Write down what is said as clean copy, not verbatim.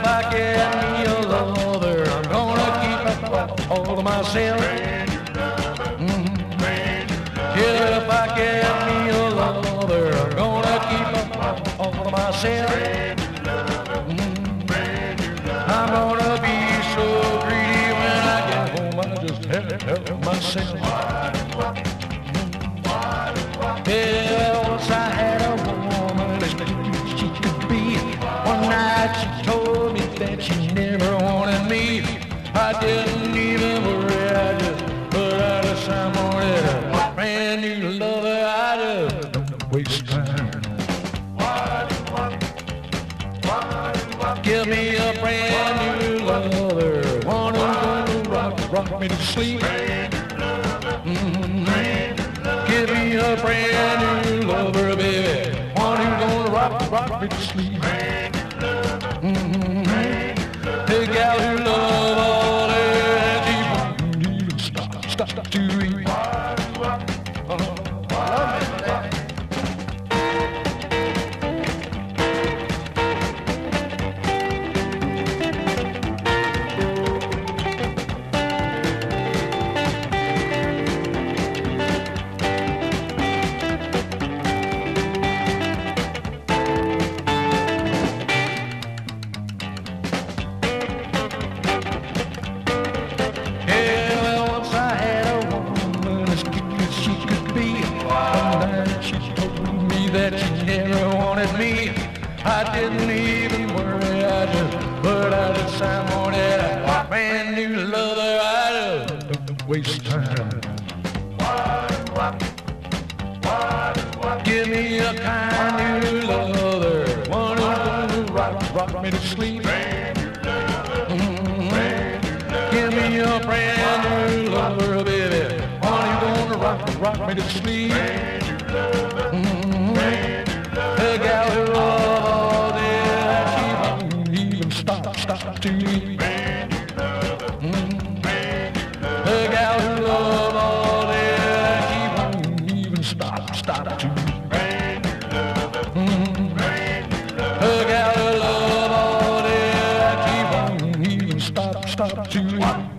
I get me a lover, I'm gonna keep all to myself. If I get me a lover, I'm gonna keep all to myself. I'm gonna be so greedy when I get home, I just help myself. Yeah, once I had a woman as good as she could be. One night she told me that she never wanted me. I didn't even worry, I just put out a sign on it. A brand new lover, I just don't waste time. Give me a brand new lover, one who's gonna rock me to sleep. Give me a brand new lover, baby, one who's gonna rock me to sleep. The gal who love all that she won't even stop to eat. That she never wanted me. I didn't even worry, I just put out a sign on it. A brand new lover, I don't waste time. Give me a kind new lover, one who's gonna rock me to sleep. Give me a brand new lover, baby, one who's gonna rock me to sleep. The gal who love all that she won't even stop to eat. The gal who love all that she won't even stop to eat. The gal who love all that she won't even stop to eat.